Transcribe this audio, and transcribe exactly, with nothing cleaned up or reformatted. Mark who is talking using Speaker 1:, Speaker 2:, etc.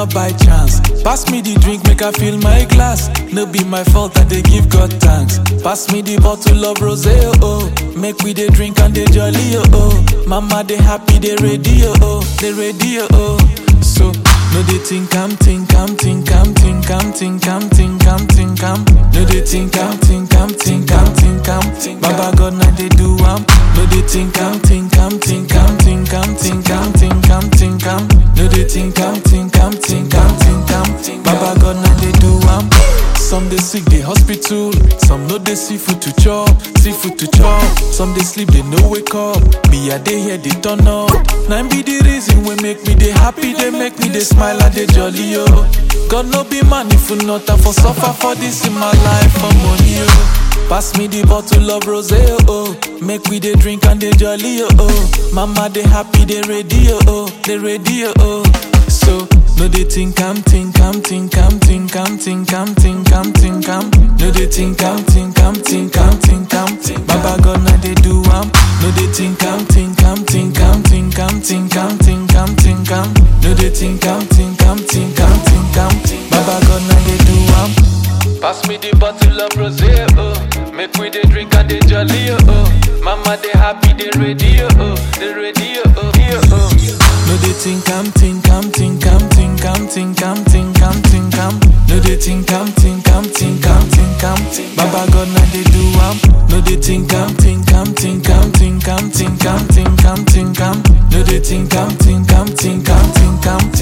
Speaker 1: not by chance. Pass me the drink, make I fill my glass. No be my fault, I dey give God thanks. Pass me the bottle of rosé, oh, oh. Make we dey drink and dey jolly, oh, oh. Mama dey happy, dey ready, oh, oh. Dey ready, oh, oh. So, no dey think I'm, think I'm, think I'm, think I'm, think I'm, think I'm, think I'm. No dey think I'm, think I'm, think I'm, think I'm. Baba God na dey do am. No dey think I'm, think I'm, think I'm, think I'm, think I'm, think I'm, think I'm. No dey think I'm, think I'm, think I'm, think I'm. Baba God na dey do am. Some dey sick, dey hospital. Some no dey see food to chop, see food to chop. Some dey sleep, they no wake up. Me I dey here, they turn up. Now be the reason we make me dey happy, they make me dey smile and dey jolly, yo. God no be man if you not have for suffer for this in my life for money, yo. Pass me the bottle of rosé, oh, oh. Make we dey drink and dey jolly, oh, oh. Mama dey happy, they ready, oh, oh. They ready, oh, oh. So, no dey think I'm, think I'm, think I'm, think I'm, think I'm, think I'm, think I'm. No dey think I'm, think I'm, think I'm, think I'm. Baba God na dey do am. No dey think I'm, think I'm, think I'm, think I'm, think I'm, think I'm, think I'm. No dey think I'm, think I'm, think I'm, think I'm. Baba God na dey do am. Pass me the bottle of rosé, oh. Make we dey drink and dey jolly, oh, oh. Mama dey happy, they ready, oh, oh. They ready, oh, oh, oh. No dey think I'm, think I'm, think I'm, think I'm, think I'm, think I'm, think I'm. No dey think I'm, think I'm, think I'm, think I'm. Baba God na dey do am. No dey think I'm, think I'm, think I'm, think I'm, think I'm, think I'm, think I'm. No dey think I'm, think I'm, think I'm, think I'm.